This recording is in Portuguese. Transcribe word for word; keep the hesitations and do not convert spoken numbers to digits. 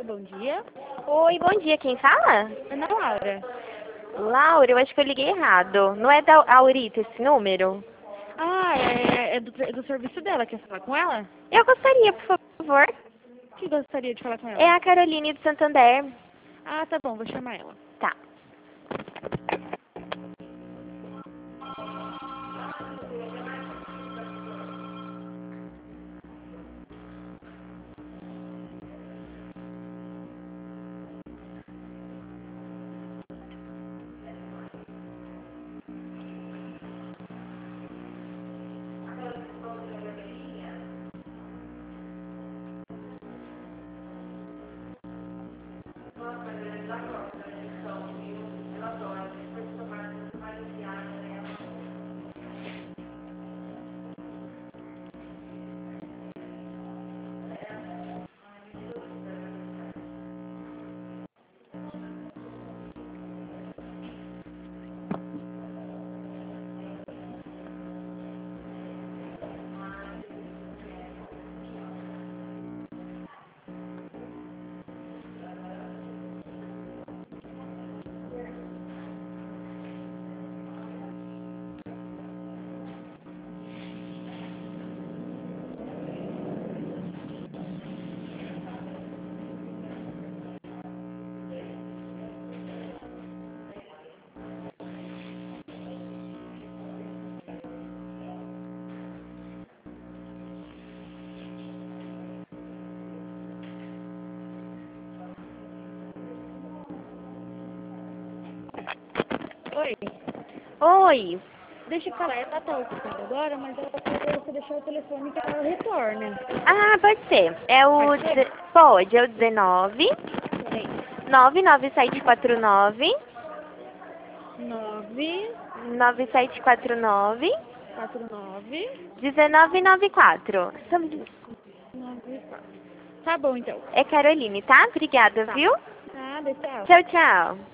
bom dia. Oi, bom dia. Quem fala? Ana Laura. Laura, eu acho que eu liguei errado. Não é da Aurita esse número? Ah, é, é do, é do serviço dela. Quer falar com ela? Eu gostaria, por favor. Que gostaria de falar com ela? É a Caroline do Santander. Ah, tá bom, vou chamar ela. Tá. Oi, Oi. deixa eu falar. Ela tá ocupada agora, mas ela falou pra você deixar o telefone que ela retorna. Ah, pode ser. É o... Pode ser? de- Pode, é o dezenove, Peraí. nove nove sete quatro nove, Nove, nove sete quatro nove, quatro, nove, dezenove noventa e quatro. nove, quatro. Tá bom, então. É Caroline, tá? Obrigada, Tá. viu? Nada, tchau. Tchau, tchau.